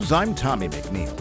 I'm Tommy McNeil.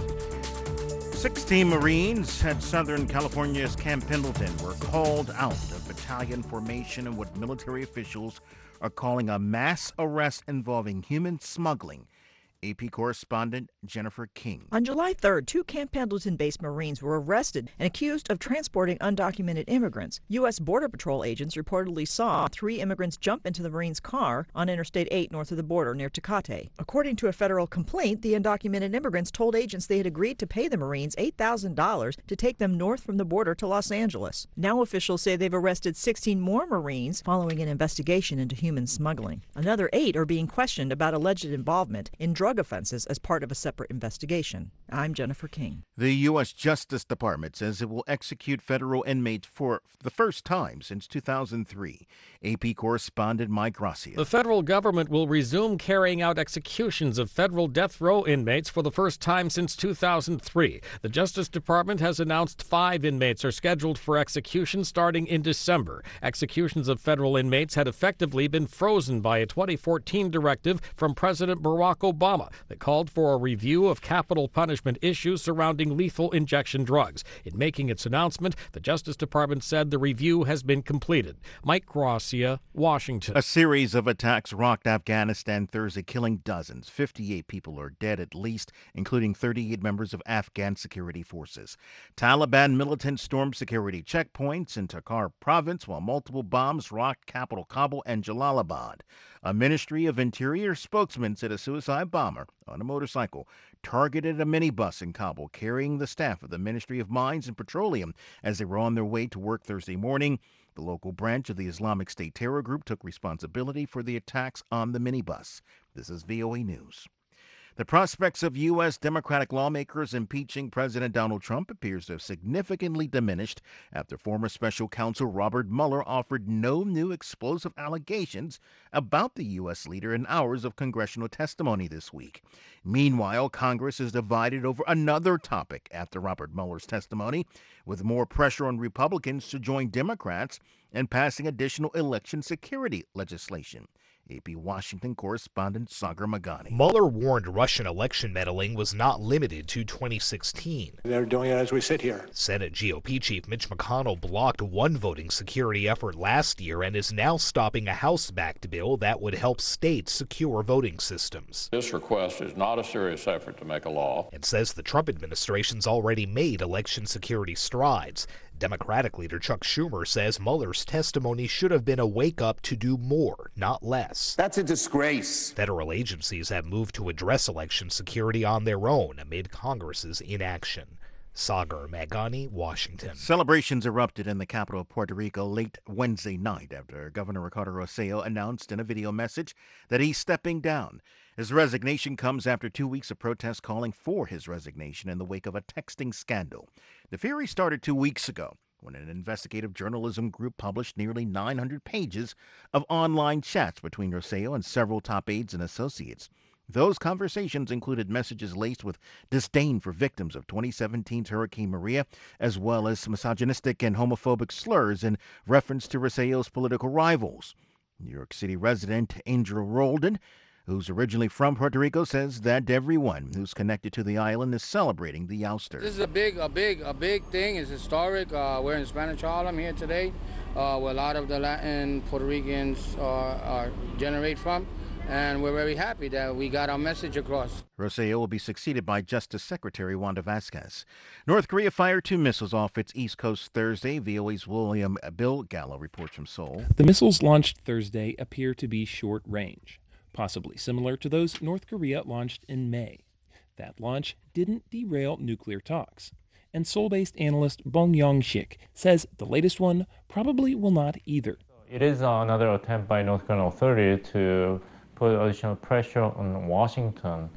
16 Marines at Southern California's Camp Pendleton were called out of battalion formation in what military officials are calling a mass arrest involving human smuggling. AP correspondent Jennifer King. On July 3rd, 2 Camp Pendleton-based Marines were arrested and accused of transporting undocumented immigrants. U.S. Border Patrol agents reportedly saw 3 immigrants jump into the Marines' car on Interstate 8 north of the border near Tecate. According to a federal complaint, the undocumented immigrants told agents they had agreed to pay the Marines $8,000 to take them north from the border to Los Angeles. Now officials say they've arrested 16 more Marines following an investigation into human smuggling. Another 8 are being questioned about alleged involvement in drug offenses as part of a separate investigation. I'm Jennifer King. The U.S. Justice Department says it will execute federal inmates for the first time since 2003. AP correspondent Mike Gracia. The federal government will resume carrying out executions of federal death row inmates for the first time since 2003. The Justice Department has announced 5 inmates are scheduled for execution starting in December. Executions of federal inmates had effectively been frozen by a 2014 directive from President Barack Obama that called for a review of capital punishment issues surrounding lethal injection drugs. In making its announcement, the Justice Department said the review has been completed. Mike Gracia, Washington. A series of attacks rocked Afghanistan Thursday, killing dozens. 58 people are dead at least, including 38 members of Afghan security forces. Taliban militants stormed security checkpoints in Takhar province while multiple bombs rocked capital Kabul and Jalalabad. A Ministry of Interior spokesman said a suicide bomber on a motorcycle targeted a minibus in Kabul carrying the staff of the Ministry of Mines and Petroleum as they were on their way to work Thursday morning. The local branch of the Islamic State terror group took responsibility for the attacks on the minibus. This is VOA News. The prospects of U.S. Democratic lawmakers impeaching President Donald Trump appears to have significantly diminished after former special counsel Robert Mueller offered no new explosive allegations about the U.S. leader in hours of congressional testimony this week. Meanwhile, Congress is divided over another topic after Robert Mueller's testimony, with more pressure on Republicans to join Democrats in passing additional election security legislation. AP Washington correspondent Sagar Magani. Mueller warned Russian election meddling was not limited to 2016. They're doing it as we sit here. Senate GOP Chief Mitch McConnell blocked one voting security effort last year and is now stopping a House-backed bill that would help states secure voting systems. This request is not a serious effort to make a law. And says the Trump administration's already made election security strides. Democratic leader Chuck Schumer says Mueller's testimony should have been a wake-up to do more, not less. That's a disgrace. Federal agencies have moved to address election security on their own amid Congress's inaction. Sagar Magani, Washington. Celebrations erupted in the capital of Puerto Rico late Wednesday night after Governor Ricardo Rosselló announced in a video message that he's stepping down. His resignation comes after 2 weeks of protests calling for his resignation in the wake of a texting scandal. The fury started 2 weeks ago when an investigative journalism group published nearly 900 pages of online chats between Rosselló and several top aides and associates. Those conversations included messages laced with disdain for victims of 2017's Hurricane Maria, as well as misogynistic and homophobic slurs in reference to Rosselló's political rivals. New York City resident Angel Roldan, who's originally from Puerto Rico, says that everyone who's connected to the island is celebrating the ouster. This is a big thing. It's historic. We're in Spanish Harlem here today, where a lot of the Latin Puerto Ricans generate from. And we're very happy that we got our message across. Rosselló will be succeeded by Justice Secretary Wanda Vasquez. North Korea fired 2 missiles off its east coast Thursday. VOA's Bill Gallo reports from Seoul. The missiles launched Thursday appear to be short range, possibly similar to those North Korea launched in May. That launch didn't derail nuclear talks. And Seoul-based analyst Bong Yong-sik says the latest one probably will not either. It is another attempt by North Korean authorities to put additional pressure on Washington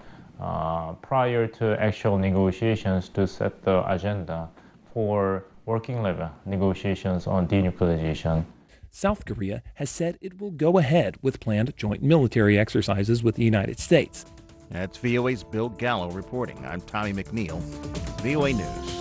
prior to actual negotiations to set the agenda for working level negotiations on denuclearization. South Korea has said it will go ahead with planned joint military exercises with the United States. That's VOA's Bill Gallo reporting. I'm Tommy McNeil, VOA News.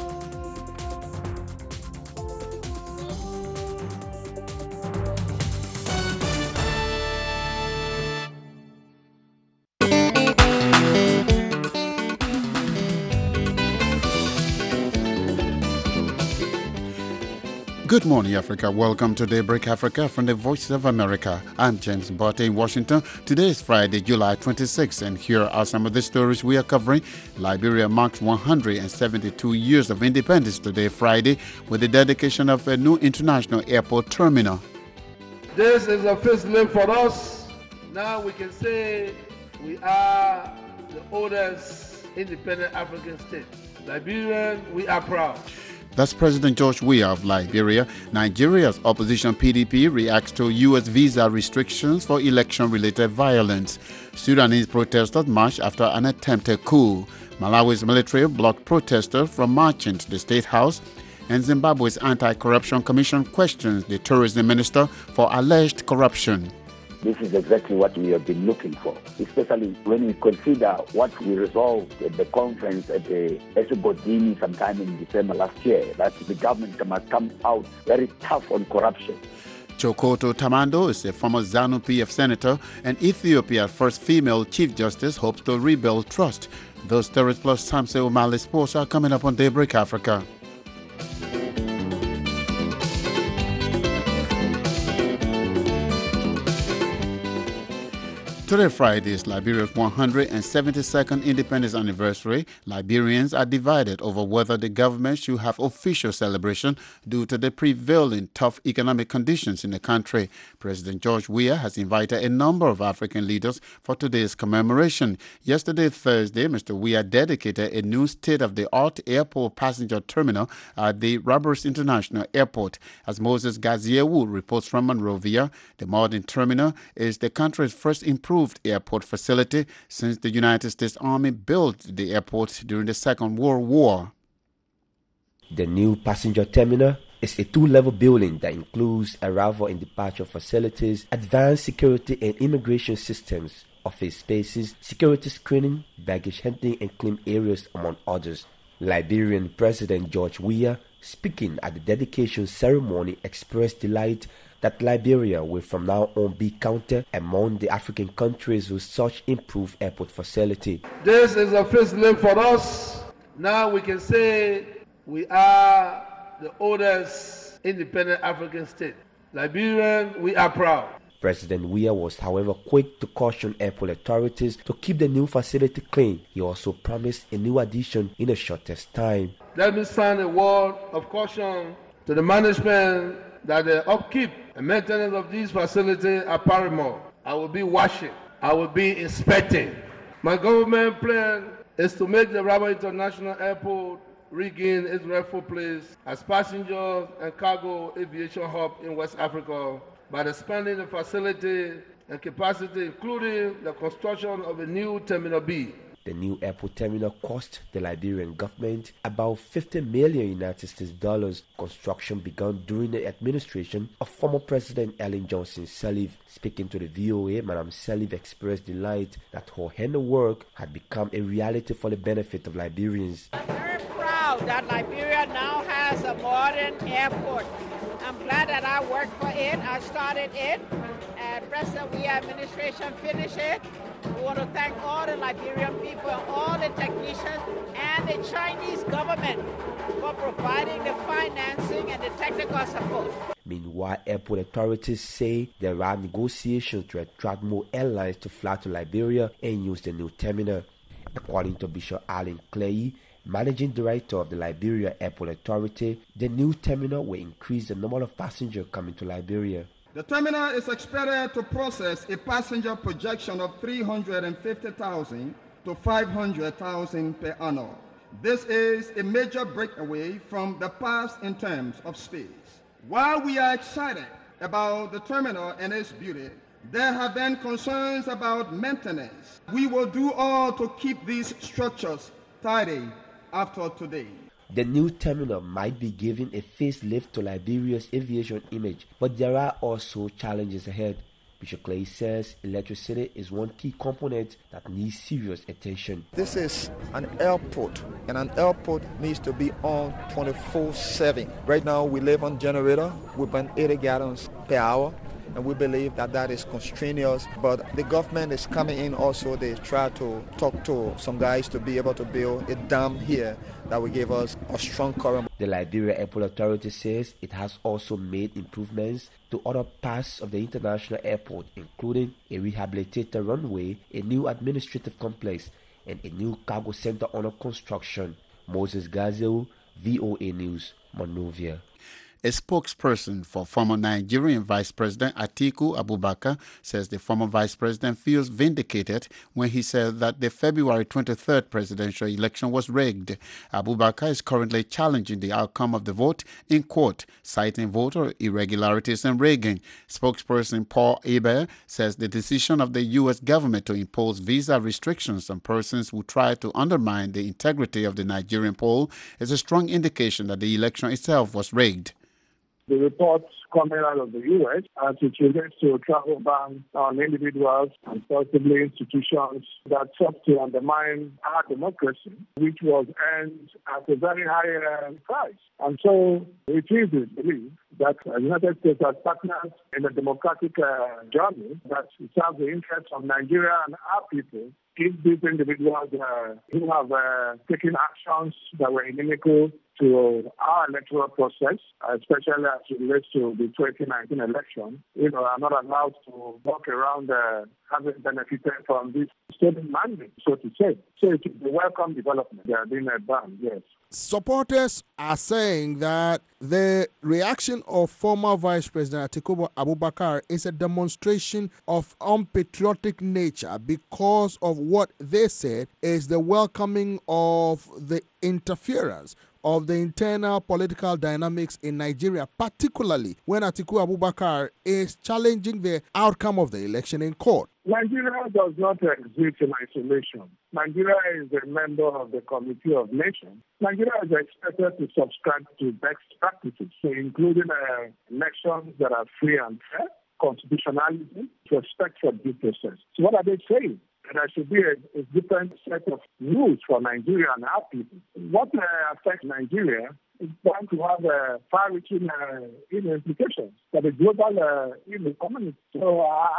Good morning, Africa. Welcome to Daybreak Africa from the Voice of America. I'm James Botte in Washington. Today is Friday, July 26, and here are some of the stories we are covering. Liberia marks 172 years of independence today, Friday, with the dedication of a new international airport terminal. This is a first link for us. Now we can say we are the oldest independent African state. Liberian, we are proud. That's President George Weah of Liberia. Nigeria's opposition PDP reacts to U.S. visa restrictions for election-related violence. Sudanese protesters march after an attempted coup. Malawi's military blocked protesters from marching to the State House. And Zimbabwe's Anti-Corruption Commission questions the tourism minister for alleged corruption. This is exactly what we have been looking for, especially when we consider what we resolved at the conference at the Eswatini sometime in December last year, that the government must come out very tough on corruption. Chokoto Tamando is a former ZANU-PF senator, and Ethiopia's first female chief justice hopes to rebuild trust. Those stories plus Samse Omale Sports are coming up on Daybreak Africa. Today, Friday, is Liberia's 172nd independence anniversary. Liberians are divided over whether the government should have official celebration due to the prevailing tough economic conditions in the country. President George Weah has invited a number of African leaders for today's commemoration. Yesterday, Thursday, Mr. Weah dedicated a new state-of-the-art airport passenger terminal at the Rabat International Airport. As Moses Gaziewu reports from Monrovia, the modern terminal is the country's first improved airport facility since the United States Army built the airport during the Second World War. The new passenger terminal is a two-level building that includes arrival and departure facilities, advanced security and immigration systems, office spaces, security screening, baggage handling and claim areas, among others. Liberian President George Weah, speaking at the dedication ceremony, expressed delight that Liberia will from now on be counted among the African countries with such improved airport facility. This is a first link for us. Now we can say we are the oldest independent African state. Liberian, we are proud. President Weah was, however, quick to caution airport authorities to keep the new facility clean. He also promised a new addition in the shortest time. Let me send a word of caution to the management that the upkeep and maintenance of these facilities are paramount. I will be watching. I will be inspecting. My government plan is to make the Rabat International Airport regain its rightful place as passenger and cargo aviation hub in West Africa by expanding the facility and capacity, including the construction of a new Terminal B. The new airport terminal cost the Liberian government about $50 million United States dollars. Construction began during the administration of former President Ellen Johnson Sirleaf. Speaking to the VOA, Madam Sirleaf expressed delight that her handiwork had become a reality for the benefit of Liberians. I'm very proud that Liberia now has a modern airport. I'm glad that I worked for it. I started it, and President Weah administration finished it. We want to thank all the Liberian people, all the technicians, and the Chinese government for providing the financing and the technical support. Meanwhile, airport authorities say there are negotiations to attract more airlines to fly to Liberia and use the new terminal. According to Bishop Alan Clay, Managing Director of the Liberia Airport Authority, the new terminal will increase the number of passengers coming to Liberia. The terminal is expected to process a passenger projection of 350,000 to 500,000 per annum. This is a major breakaway from the past in terms of space. While we are excited about the terminal and its beauty, there have been concerns about maintenance. We will do all to keep these structures tidy after today. The new terminal might be giving a facelift to Liberia's aviation image, but there are also challenges ahead. Bishop Clay says electricity is one key component that needs serious attention. This is an airport, and an airport needs to be on 24/7. Right now we live on generator. We burn 80 gallons per hour. and we believe that that is constrainous. But the government is coming in also. They try to talk to some guys to be able to build a dam here that will give us a strong current. The Liberia Airport Authority says it has also made improvements to other parts of the international airport, including a rehabilitated runway, a new administrative complex, and a new cargo center under construction. Moses Gazeo, VOA News, Monrovia. A spokesperson for former Nigerian Vice President Atiku Abubakar says the former vice president feels vindicated when he said that the February 23rd presidential election was rigged. Abubakar is currently challenging the outcome of the vote in court, citing voter irregularities and rigging. Spokesperson Paul Eber says the decision of the U.S. government to impose visa restrictions on persons who try to undermine the integrity of the Nigerian poll is a strong indication that the election itself was rigged. The reports coming out of the U.S. as it relates to travel ban on individuals and possibly institutions that sought to undermine our democracy, which was earned at a very high price. And so it is believed that the United States as partners in the democratic journey that serve the interests of Nigeria and our people. If these individuals who have taken actions that were inimical to our electoral process, especially as it relates to the 2019 election, are not allowed to walk around having benefited from this stolen mandate, so to say. So it is a welcome development. They are being banned, yes. Supporters are saying that the reaction of former Vice President Atiku Abubakar is a demonstration of unpatriotic nature because of what they said is the welcoming of the interference of the internal political dynamics in Nigeria, particularly when Atiku Abubakar is challenging the outcome of the election in court. Nigeria does not exist in isolation. Nigeria is a member of the Committee of Nations. Nigeria is expected to subscribe to best practices, including elections that are free and fair, constitutionalism, respect for due process. So what are they saying? There should be a different set of rules for Nigeria and our people. What affects Nigeria is going to have far-reaching implications for the global community. So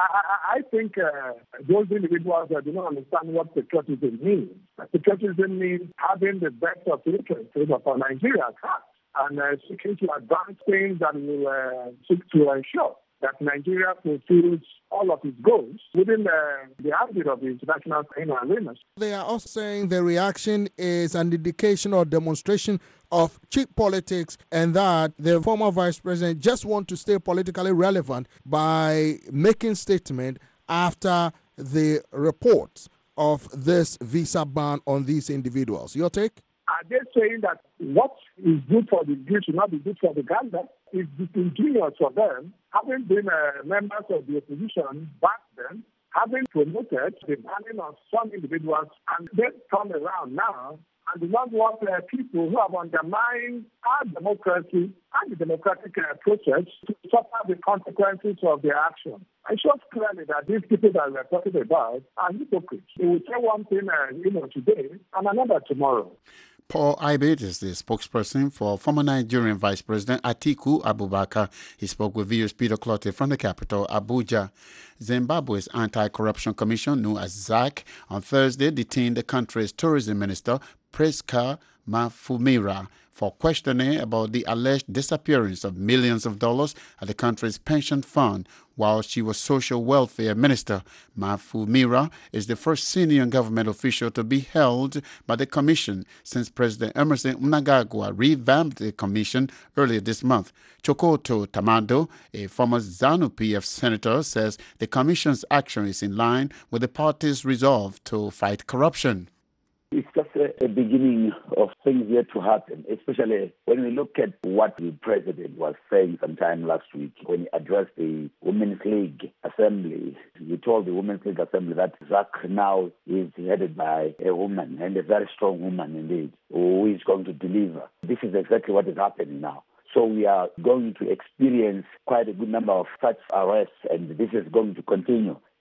I think those individuals that do not understand what patriotism means. Patriotism means having the best of interests for Nigeria at heart and seeking to advance things that will seek to ensure that Nigeria fulfills all of its goals within the ambit of the international arena. They are also saying the reaction is an indication or demonstration of cheap politics and that the former vice president just want to stay politically relevant by making statement after the reports of this visa ban on these individuals. Your take? Are they saying that what is good for the Greek should not be good for the Gander? It's disingenuous for them, having been members of the opposition back then, having promoted the banning of some individuals, and they turn around now and do not want people who have undermined our democracy and the democratic process to suffer the consequences of their action. It shows clearly that these people that we're talking about are hypocrites. They will say one thing today and another tomorrow. Paul Ibit is the spokesperson for former Nigerian Vice President Atiku Abubakar. He spoke with VOA's Peter Clottey from the capital, Abuja. Zimbabwe's Anti-Corruption Commission, known as ZAC, on Thursday detained the country's tourism minister, Priska Mafumira, for questioning about the alleged disappearance of millions of dollars at the country's pension fund while she was social welfare minister. Mafumira is the first senior government official to be held by the commission since President Emerson Mnangagwa revamped the commission earlier this month. Chokoto Tamando, a former ZANU-PF senator, says the commission's action is in line with the party's resolve to fight corruption. It's just a beginning of things yet to happen, especially when we look at what the president was saying sometime last week when he addressed the Women's League Assembly. He told the Women's League Assembly that ZAC now is headed by a woman, and a very strong woman indeed, who is going to deliver. This is exactly what is happening now. So we are going to experience quite a good number of such arrests, and this is going to continue.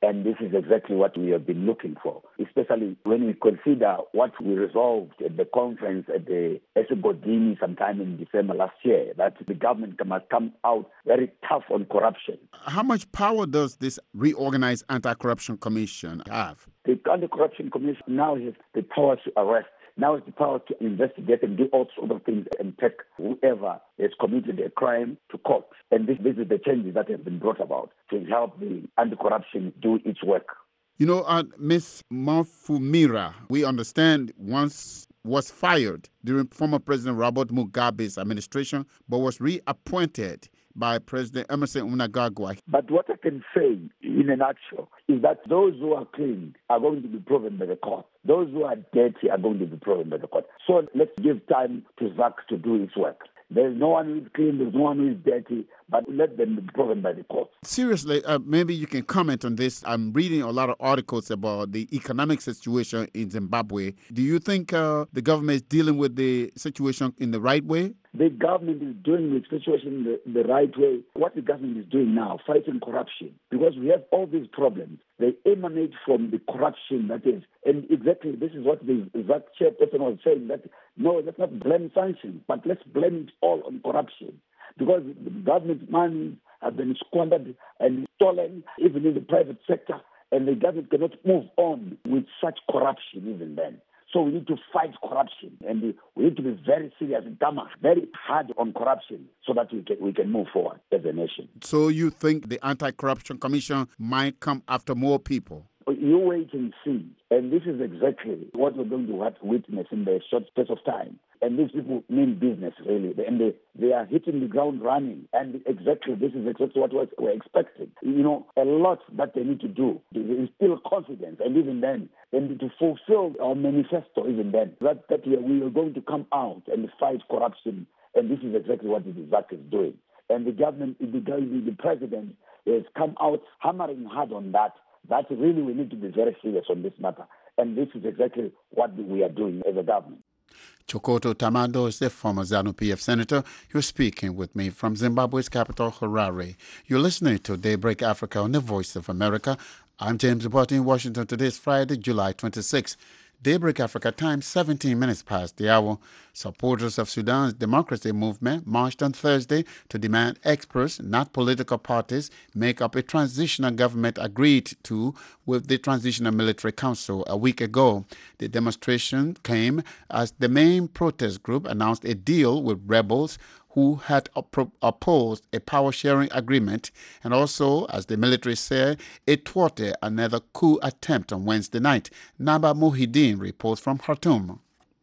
And this is exactly what we have been looking for, especially when we consider what we resolved at the conference at the Esebodini sometime in December last year, that the government must come out very tough on corruption. How much power does this reorganized anti-corruption commission have? The anti-corruption commission now has the power to arrest. Now it's the power to investigate and do all sorts of things and take whoever has committed a crime to court. And this is the changes that have been brought about to help the anti-corruption do its work. You know, Ms. Mafumira, we understand once was fired during former President Robert Mugabe's administration, but was reappointed by President Emerson Mnangagwa. But what I can say in a nutshell is that those who are clean are going to be proven by the court. Those who are dirty are going to be proven by the court. So let's give time to ZAC to do its work. There's no one who is clean, there's no one who is dirty, but let them be proven by the court. Seriously, maybe you can comment on this. I'm reading a lot of articles about the economic situation in Zimbabwe. Do you think the government is dealing with the situation in the right way? The government is doing the situation the right way. What the government is doing now, fighting corruption, because we have all these problems. They emanate from the corruption that is. And exactly this is what the chairperson was saying, that no, let's not blame sanctions, but let's blame it all on corruption. Because the government's money have been squandered and stolen, even in the private sector, and the government cannot move on with such corruption even then. So we need to fight corruption, and we need to be very serious and very hard on corruption so that we can move forward as a nation. So you think the Anti-Corruption Commission might come after more people? You wait and see. And this is exactly what we're going to witness in the short space of time. And these people mean business, really. And they are hitting the ground running. And this is exactly what we're expecting. You know, a lot that they need to do. There is still confidence. And even then, and to fulfill our manifesto, even then, that we are going to come out and fight corruption. And this is exactly what the ZAC is doing. And the government, the president has come out hammering hard on that. That really we need to be very serious on this matter. And this is exactly what we are doing as a government. Chokoto Tamando is the former ZANU-PF senator. You're speaking with me from Zimbabwe's capital, Harare. You're listening to Daybreak Africa on the Voice of America. I'm James Abbott in Washington. Today is Friday, July 26. Daybreak Africa time, 17 minutes past the hour. Supporters of Sudan's democracy movement marched on Thursday to demand experts, not political parties, make up a transitional government agreed to with the Transitional Military Council a week ago. The demonstration came as the main protest group announced a deal with rebels who had opposed a power-sharing agreement, and also, as the military said, it thwarted another coup attempt on Wednesday night. Naba Mohideen reports from Khartoum.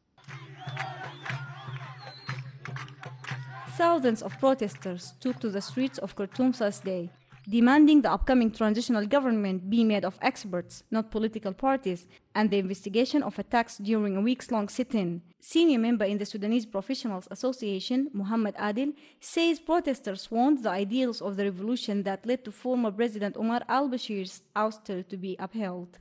Thousands of protesters took to the streets of Khartoum Thursday, demanding the upcoming transitional government be made of experts, not political parties, and the investigation of attacks during a weeks-long sit-in. Senior member in the Sudanese Professionals Association, Muhammad Adil, says protesters want the ideals of the revolution that led to former President Omar al-Bashir's ouster to be upheld.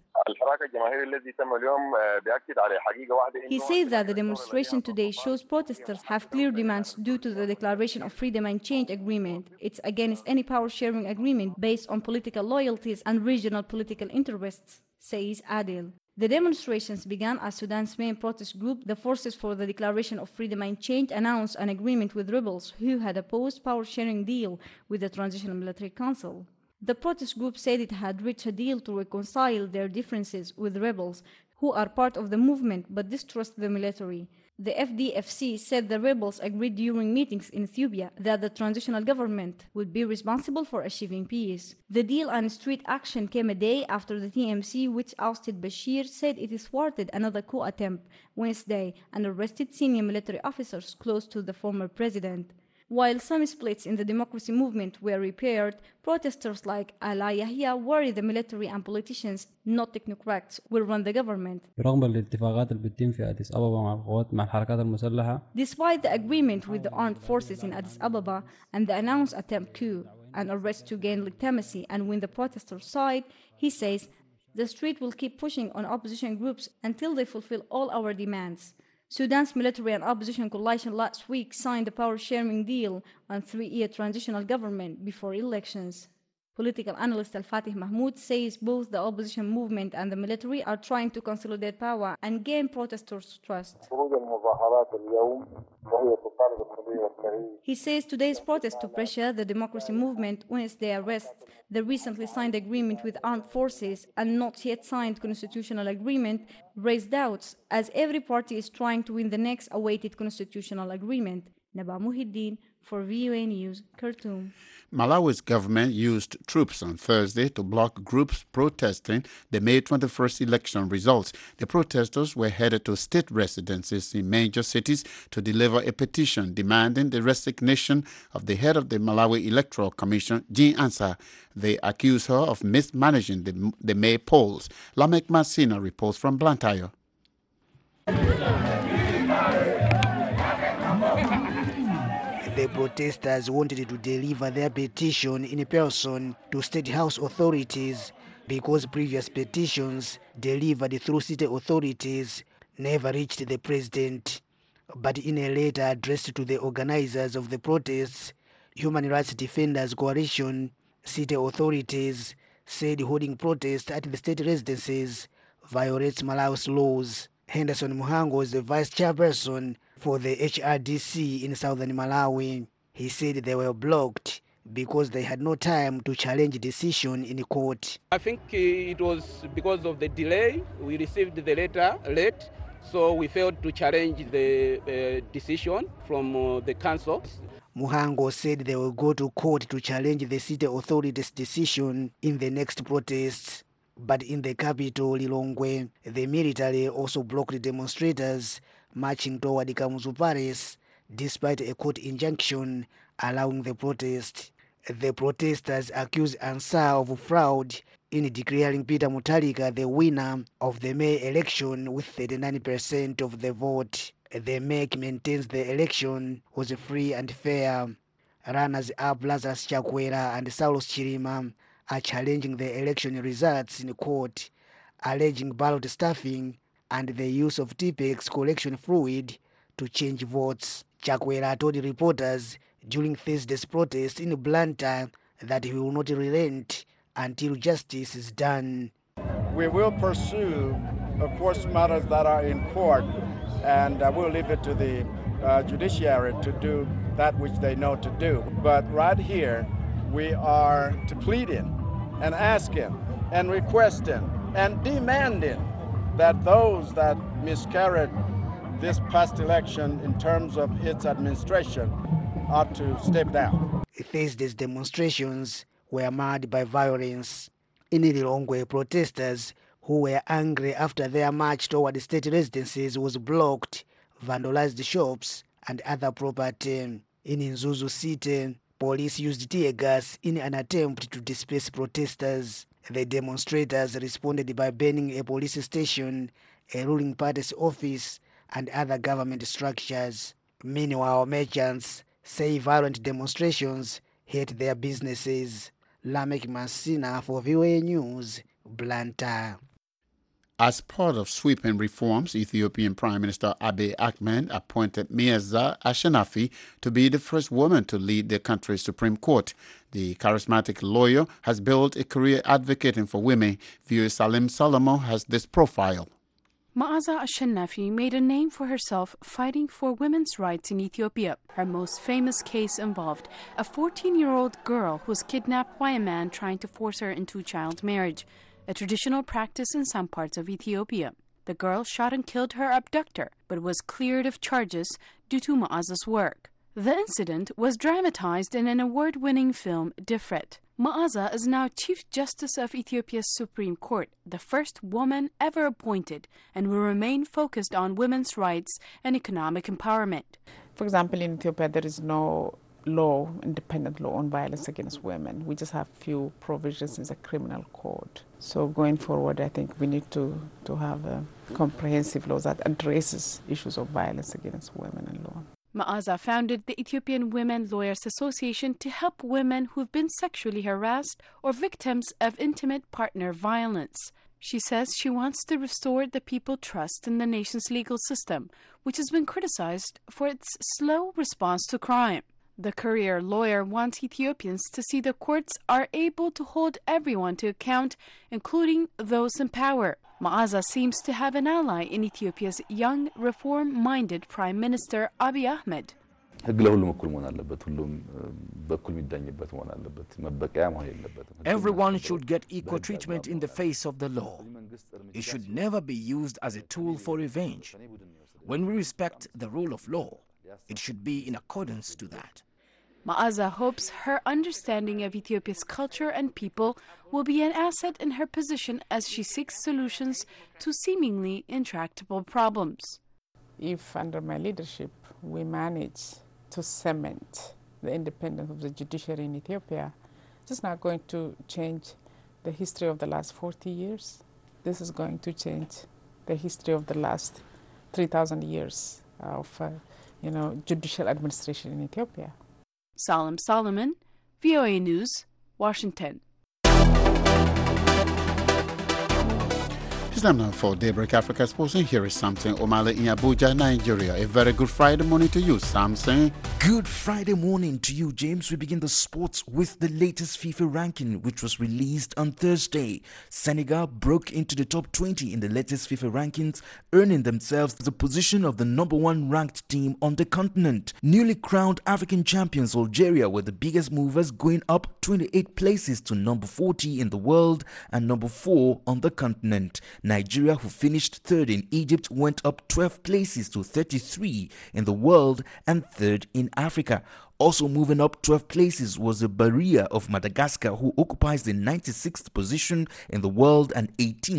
He says that the demonstration today shows protesters have clear demands due to the Declaration of Freedom and Change Agreement. It's against any power-sharing agreement based on political loyalties and regional political interests, says Adil. The demonstrations began as Sudan's main protest group, the Forces for the Declaration of Freedom and Change, announced an agreement with rebels who had opposed power-sharing deal with the Transitional Military Council. The protest group said it had reached a deal to reconcile their differences with rebels who are part of the movement but distrust the military. The FDFC said the rebels agreed during meetings in Ethiopia that the transitional government would be responsible for achieving peace. The deal on street action came a day after the TMC, which ousted Bashir, said it thwarted another coup attempt Wednesday and arrested senior military officers close to the former president. While some splits in the democracy movement were repaired, protesters like Ala Yahya worry the military and politicians, not technocrats, will run the government. Despite the agreement with the armed forces in Addis Ababa and the announced attempt coup and arrest to gain legitimacy and win the protesters' side, he says the street will keep pushing on opposition groups until they fulfill all our demands. Sudan's military and opposition coalition last week signed a power-sharing deal on a 3-year transitional government before elections. Political analyst Al-Fatih Mahmoud says both the opposition movement and the military are trying to consolidate power and gain protesters' trust. He says today's protest to pressure the democracy movement once they arrest the recently signed agreement with armed forces and not yet signed constitutional agreement raise doubts, as every party is trying to win the next awaited constitutional agreement. Naba Muhiddin for VOA News, Khartoum. Malawi's government used troops on Thursday to block groups protesting the May 21st election results. The protesters were headed to state residences in major cities to deliver a petition demanding the resignation of the head of the Malawi Electoral Commission, Jean Ansah. They accuse her of mismanaging the May polls. Lamek Masina reports from Blantyre. The protesters wanted to deliver their petition in person to state house authorities because previous petitions delivered through city authorities never reached the president. But in a letter addressed to the organizers of the protests, Human Rights Defenders Coalition, city authorities said holding protests at the state residences violates Malawi's laws. Henderson Muhango is the vice chairperson for the HRDC in southern Malawi. He said they were blocked because they had no time to challenge the decision in court. I think it was because of the delay. We received the letter late, so we failed to challenge the decision from the council. Muhango said they will go to court to challenge the city authorities' decision in the next protests. But in the capital, Lilongwe, the military also blocked demonstrators marching toward Kamuzu Palace despite a court injunction allowing the protest. The protesters accused Ansah of fraud in declaring Peter Mutharika the winner of the May election with 39% of the vote. The MEC maintains the election was free and fair. Runners-up Lazarus Chakwera and Saulos Chirima are challenging the election results in court, alleging ballot stuffing and the use of Tipex collection fluid to change votes. Chakwera told reporters during Thursday's protest in Blantyre that he will not relent until justice is done. We will pursue, of course, matters that are in court, and we'll leave it to the judiciary to do that which they know to do. But right here, we are pleading and asking and requesting and demanding that those that miscarried this past election in terms of its administration ought to step down. Thursday's demonstrations were marred by violence. In Lilongwe, protesters who were angry after their march toward state residences was blocked, vandalized shops and other property. In Nzuzu City, police used tear gas in an attempt to disperse protesters. The demonstrators responded by burning a police station, a ruling party's office, and other government structures. Meanwhile, merchants say violent demonstrations hurt their businesses. Lamek Masina for VOA News, Blantyre. As part of sweeping reforms, Ethiopian Prime Minister Abiy Ahmed appointed Mirza Ashanafi to be the first woman to lead the country's Supreme Court. The charismatic lawyer has built a career advocating for women. Viewer Salim Solomon has this profile. Ma'aza Ashanafi made a name for herself fighting for women's rights in Ethiopia. Her most famous case involved a 14-year-old girl who was kidnapped by a man trying to force her into child marriage, a traditional practice in some parts of Ethiopia. The girl shot and killed her abductor, but was cleared of charges due to Ma'aza's work. The incident was dramatized in an award-winning film, Difret. Ma'aza is now Chief Justice of Ethiopia's Supreme Court, the first woman ever appointed, and will remain focused on women's rights and economic empowerment. For example, in Ethiopia, there is no law, independent law on violence against women. We just have few provisions in the criminal code. So going forward, I think we need to have a comprehensive law that addresses issues of violence against women in law. Ma'aza founded the Ethiopian Women Lawyers Association to help women who've been sexually harassed or victims of intimate partner violence. She says she wants to restore the people's trust in the nation's legal system, which has been criticized for its slow response to crime. The career lawyer wants Ethiopians to see the courts are able to hold everyone to account, including those in power. Ma'aza seems to have an ally in Ethiopia's young, reform-minded Prime Minister Abiy Ahmed. Everyone should get equal treatment in the face of the law. It should never be used as a tool for revenge. When we respect the rule of law, it should be in accordance to that. Ma'aza hopes her understanding of Ethiopia's culture and people will be an asset in her position as she seeks solutions to seemingly intractable problems. If under my leadership we manage to cement the independence of the judiciary in Ethiopia, this is not going to change the history of the last 40 years. This is going to change the history of the last 3,000 years of judicial administration in Ethiopia. Salim Solomon, VOA News, Washington. It's time now for Daybreak Africa Sports, and here is Samson Omale in Abuja, Nigeria. A very good Friday morning to you, Samson. Good Friday morning to you, James. We begin the sports with the latest FIFA ranking, which was released on Thursday. Senegal broke into the top 20 in the latest FIFA rankings, earning themselves the position of the number 1 ranked team on the continent. Newly crowned African champions Algeria were the biggest movers, going up 28 places to number 40 in the world and number 4 on the continent. Nigeria, who finished third in Egypt, went up 12 places to 33 in the world and third in Africa. Also moving up 12 places was the Barrier of Madagascar, who occupies the 96th position in the world and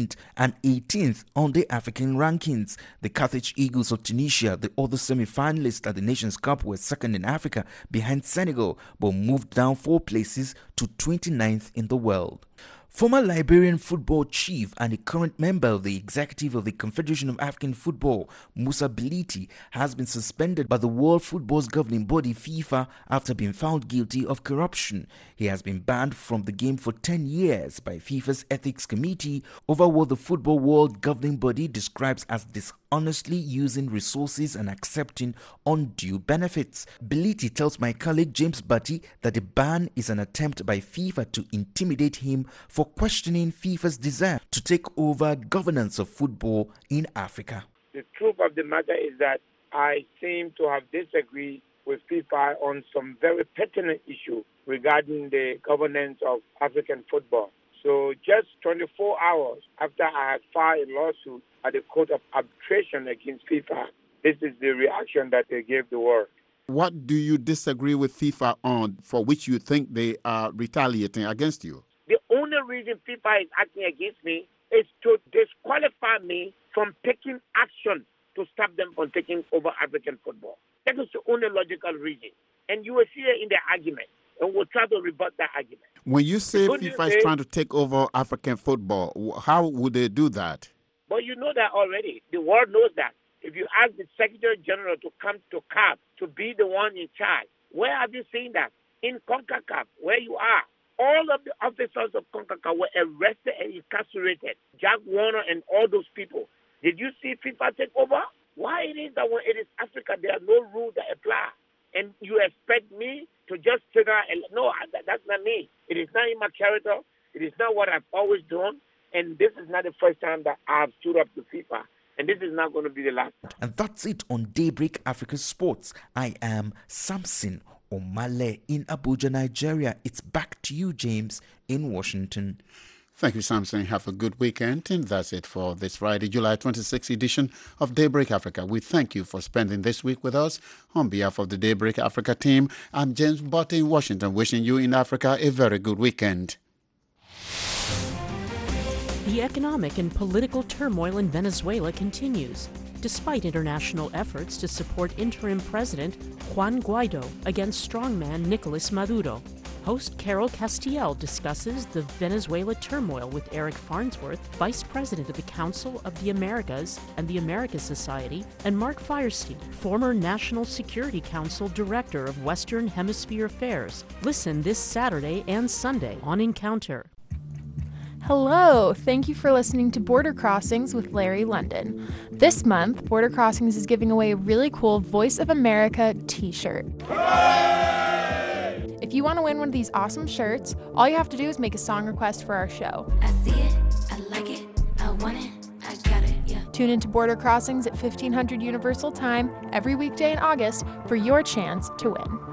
18th on the African rankings. The Carthage Eagles of Tunisia, the other semi-finalists at the Nations Cup, were second in Africa behind Senegal, but moved down 4 places to 29th in the world. Former Liberian football chief and a current member of the executive of the Confederation of African Football, Musa Bility, has been suspended by the World Football's governing body FIFA after being found guilty of corruption. He has been banned from the game for 10 years by FIFA's Ethics Committee over what the Football World governing body describes as dishonestly using resources and accepting undue benefits. Bility tells my colleague James Batty that the ban is an attempt by FIFA to intimidate him for questioning FIFA's desire to take over governance of football in Africa. The truth of the matter is that I seem to have disagreed with FIFA on some very pertinent issue regarding the governance of African football. So just 24 hours after I had filed a lawsuit at the Court of Arbitration against FIFA, this is the reaction that they gave the world. What do you disagree with FIFA on, for which you think they are retaliating against you? The only reason FIFA is acting against me is to disqualify me from taking action to stop them from taking over African football. That is the only logical reason. And you will see it in the argument, and we'll try to rebut that argument. When you say FIFA is trying to take over African football, how would they do that? But you know that already. The world knows that. If you ask the Secretary General to come to CAF to be the one in charge, where have you seen that? In CONCACAF, where you are. All of the officers of CONCACAF were arrested and incarcerated. Jack Warner and all those people. Did you see FIFA take over? Why it is that when it is Africa, there are no rules that apply? And you expect me to just figure out, no, that's not me. It is not in my character. It is not what I've always done. And this is not the first time that I've stood up to FIFA. And this is not going to be the last. And that's it on Daybreak Africa Sports. I am Samson Omale in Abuja, Nigeria. It's back to you, James, in Washington. Thank you, Samson. Have a good weekend. And that's it for this Friday, July 26th edition of Daybreak Africa. We thank you for spending this week with us. On behalf of the Daybreak Africa team, I'm James Botte in Washington, wishing you in Africa a very good weekend. The economic and political turmoil in Venezuela continues, despite international efforts to support interim President Juan Guaido against strongman Nicolas Maduro. Host Carol Castiel discusses the Venezuela turmoil with Eric Farnsworth, Vice President of the Council of the Americas and the Americas Society, and Mark Firestein, former National Security Council Director of Western Hemisphere Affairs. Listen this Saturday and Sunday on Encounter. Hello! Thank you for listening to Border Crossings with Larry London. This month, Border Crossings is giving away a really cool Voice of America t-shirt. If you want to win one of these awesome shirts, all you have to do is make a song request for our show. I see it, I like it, I want it, I got it, yeah. Tune into Border Crossings at 1500 Universal Time every weekday in August for your chance to win.